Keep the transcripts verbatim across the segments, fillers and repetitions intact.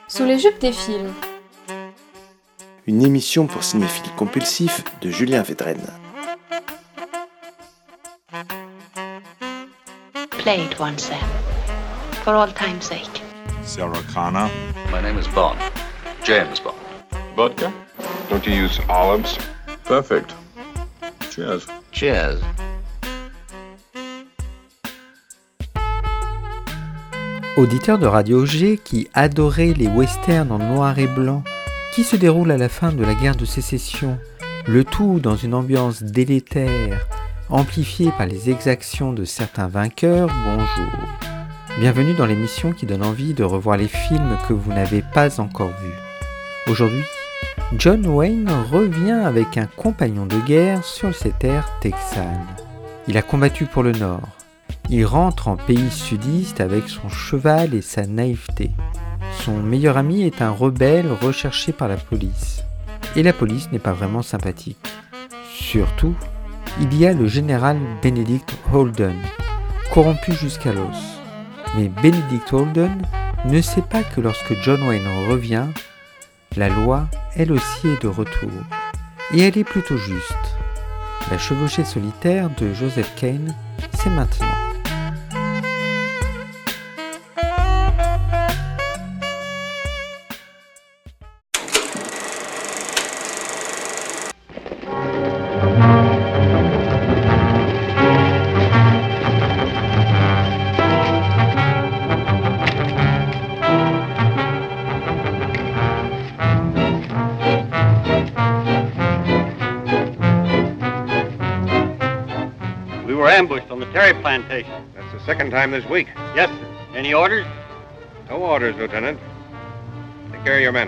Sous les jupes des films. Une émission pour cinéphiles compulsifs de Julien Védrenne. Play it once then, for all time's sake. Sarah Connor. My name is Bond. James Bond. Vodka? Don't you use olives? Perfect. Cheers. Cheers. Auditeur de Radio G qui adorait les westerns en noir et blanc, qui se déroulent à la fin de la guerre de sécession, le tout dans une ambiance délétère, amplifiée par les exactions de certains vainqueurs, bonjour. Bienvenue dans l'émission qui donne envie de revoir les films que vous n'avez pas encore vus. Aujourd'hui, John Wayne revient avec un compagnon de guerre sur ces terres texanes. Il a combattu pour le Nord. Il rentre en pays sudiste avec son cheval et sa naïveté. Son meilleur ami est un rebelle recherché par la police. Et la police n'est pas vraiment sympathique. Surtout, il y a le général Benedict Holden, corrompu jusqu'à l'os. Mais Benedict Holden ne sait pas que lorsque John Wayne revient, la loi, elle aussi, est de retour. Et elle est plutôt juste. La chevauchée solitaire de Joseph Kane, c'est maintenant. We were ambushed on the Terry plantation. That's the second time this week. Yes, sir. Any orders? No orders, Lieutenant. Take care of your men.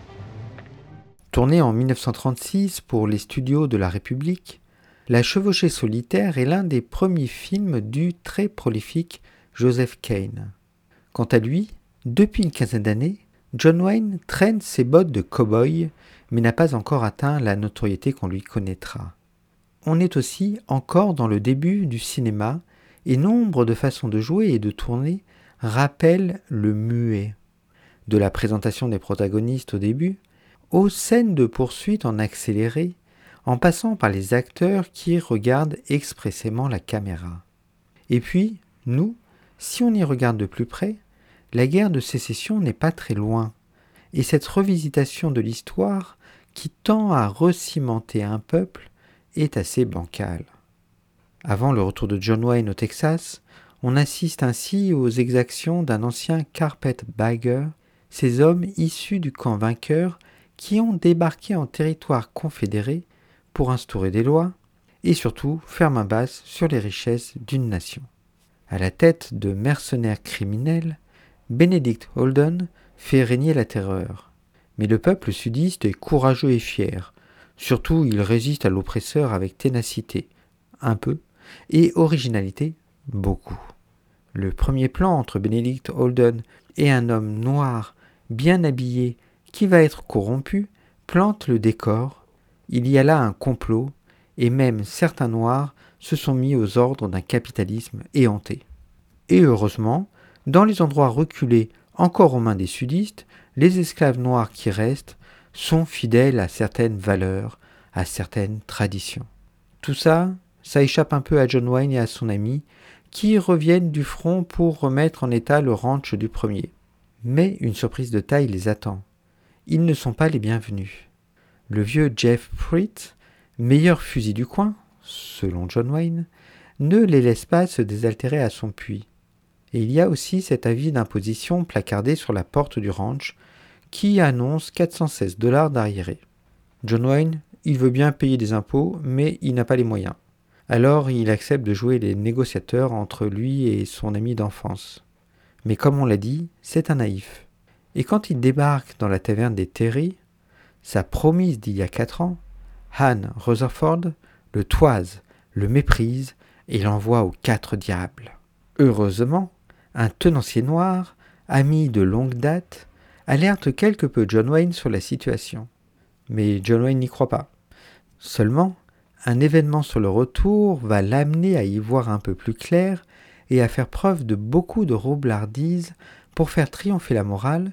Tourné en dix-neuf cent trente-six pour les studios de la République, La chevauchée solitaire est l'un des premiers films du très prolifique Joseph Kane. Quant à lui, depuis une quinzaine d'années, John Wayne traîne ses bottes de cow-boy, mais n'a pas encore atteint la notoriété qu'on lui connaîtra. On est aussi encore dans le début du cinéma, et nombre de façons de jouer et de tourner rappellent le muet. De la présentation des protagonistes au début, aux scènes de poursuite en accéléré, en passant par les acteurs qui regardent expressément la caméra. Et puis, nous, si on y regarde de plus près, la guerre de sécession n'est pas très loin, et cette revisitation de l'histoire qui tend à recimenter un peuple est assez bancale. Avant le retour de John Wayne au Texas, on assiste ainsi aux exactions d'un ancien carpetbagger, ces hommes issus du camp vainqueur qui ont débarqué en territoire confédéré pour instaurer des lois et surtout faire main basse sur les richesses d'une nation. À la tête de mercenaires criminels, Benedict Holden fait régner la terreur. Mais le peuple sudiste est courageux et fier. Surtout, il résiste à l'oppresseur avec ténacité, un peu, et originalité, beaucoup. Le premier plan entre Benedict Holden et un homme noir, bien habillé, qui va être corrompu, plante le décor. Il y a là un complot, et même certains noirs se sont mis aux ordres d'un capitalisme éhonté. Et heureusement, dans les endroits reculés encore aux mains des sudistes, les esclaves noirs qui restent sont fidèles à certaines valeurs, à certaines traditions. Tout ça, ça échappe un peu à John Wayne et à son ami, qui reviennent du front pour remettre en état le ranch du premier. Mais une surprise de taille les attend. Ils ne sont pas les bienvenus. Le vieux Jeff Pruitt, meilleur fusil du coin, selon John Wayne, ne les laisse pas se désaltérer à son puits. Et il y a aussi cet avis d'imposition placardé sur la porte du ranch qui annonce quatre cent seize dollars d'arriérés. John Wayne, il veut bien payer des impôts, mais il n'a pas les moyens. Alors il accepte de jouer les négociateurs entre lui et son ami d'enfance. Mais comme on l'a dit, c'est un naïf. Et quand il débarque dans la taverne des Terry, sa promise d'il y a quatre ans, Anne Rutherford le toise, le méprise et l'envoie aux quatre diables. Heureusement, un tenancier noir, ami de longue date, alerte quelque peu John Wayne sur la situation. Mais John Wayne n'y croit pas. Seulement, un événement sur le retour va l'amener à y voir un peu plus clair et à faire preuve de beaucoup de roublardise pour faire triompher la morale,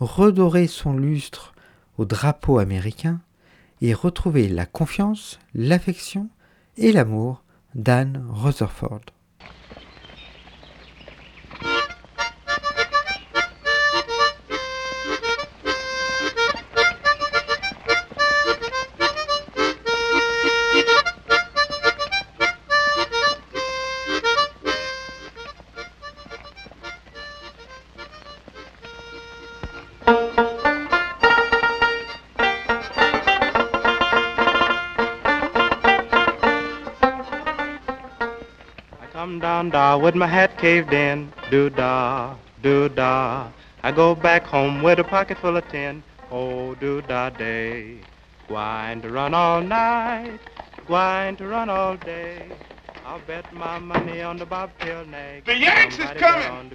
redorer son lustre au drapeau américain et retrouver la confiance, l'affection et l'amour d'Anne Rutherford. Come down, da, with my hat caved in, do-da, do-da. I go back home with a pocket full of tin, oh, do-da day. Gwine to run all night, gwine to run all day. I'll bet my money on the bobtail nag. The Yanks is coming!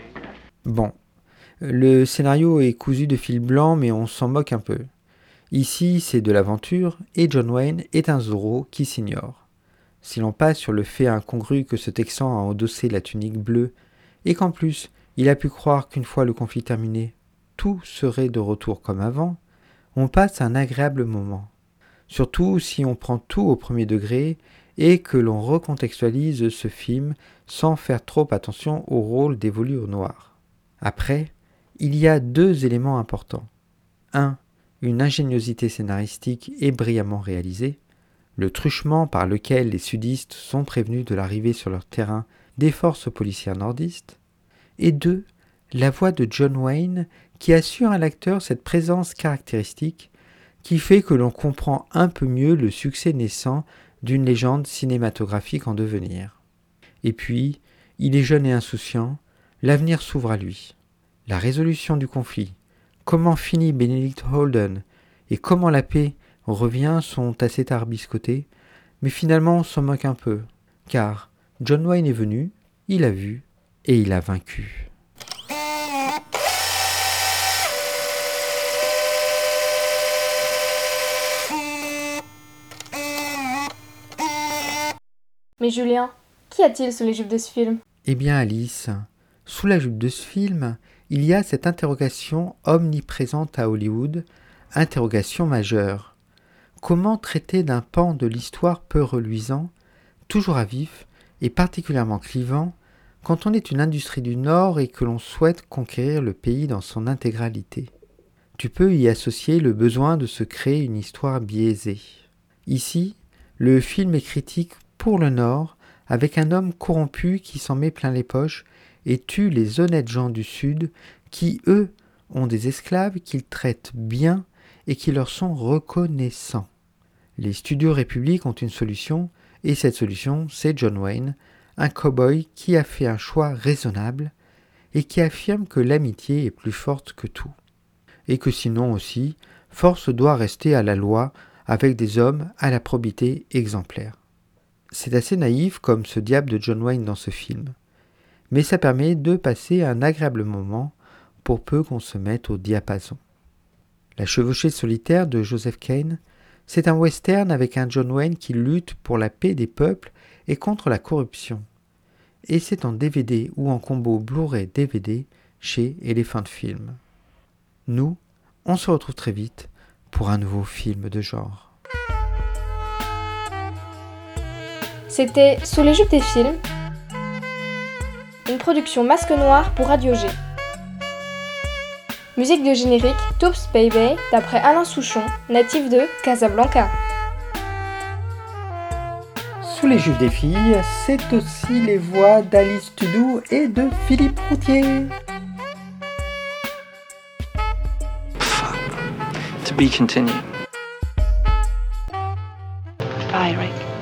Bon, le scénario est cousu de fil blanc, mais on s'en moque un peu. Ici, c'est de l'aventure, et John Wayne est un Zorro qui s'ignore. Si l'on passe sur le fait incongru que ce Texan a endossé la tunique bleue, et qu'en plus, il a pu croire qu'une fois le conflit terminé, tout serait de retour comme avant, on passe un agréable moment. Surtout si on prend tout au premier degré et que l'on recontextualise ce film sans faire trop attention au rôle dévolu aux Noirs. Après, il y a deux éléments importants. Un, une ingéniosité scénaristique et brillamment réalisée. Le truchement par lequel les sudistes sont prévenus de l'arrivée sur leur terrain des forces policières nordistes. Et deux, la voix de John Wayne qui assure à l'acteur cette présence caractéristique qui fait que l'on comprend un peu mieux le succès naissant d'une légende cinématographique en devenir. Et puis, il est jeune et insouciant, l'avenir s'ouvre à lui. La résolution du conflit, comment finit Benedict Holden et comment la paix revient sont assez tarbiscotés, mais finalement on s'en moque un peu, car John Wayne est venu, il a vu et il a vaincu. Mais Julien, qu'y a-t-il sous les jupes de ce film ? Eh bien Alice, sous la jupe de ce film, il y a cette interrogation omniprésente à Hollywood, interrogation majeure. Comment traiter d'un pan de l'histoire peu reluisant, toujours à vif et particulièrement clivant, quand on est une industrie du Nord et que l'on souhaite conquérir le pays dans son intégralité ? Tu peux y associer le besoin de se créer une histoire biaisée. Ici, le film est critique pour le Nord, avec un homme corrompu qui s'en met plein les poches et tue les honnêtes gens du Sud qui, eux, ont des esclaves qu'ils traitent bien et qui leur sont reconnaissants. Les studios République ont une solution, et cette solution, c'est John Wayne, un cow-boy qui a fait un choix raisonnable et qui affirme que l'amitié est plus forte que tout. Et que sinon aussi, force doit rester à la loi avec des hommes à la probité exemplaire. C'est assez naïf comme ce diable de John Wayne dans ce film, mais ça permet de passer un agréable moment pour peu qu'on se mette au diapason. La chevauchée solitaire de Joseph Kane, c'est un western avec un John Wayne qui lutte pour la paix des peuples et contre la corruption. Et c'est en D V D ou en combo Blu-ray D V D chez Elephant Film. Nous, on se retrouve très vite pour un nouveau film de genre. C'était Sous les jupes des films, une production Masque Noir pour Radio G. Musique de générique Toops Baby d'après Alain Souchon, natif de Casablanca. Sous les jupes des filles, c'est aussi les voix d'Alice Tudou et de Philippe Routier. To be continued. Goodbye, Rick.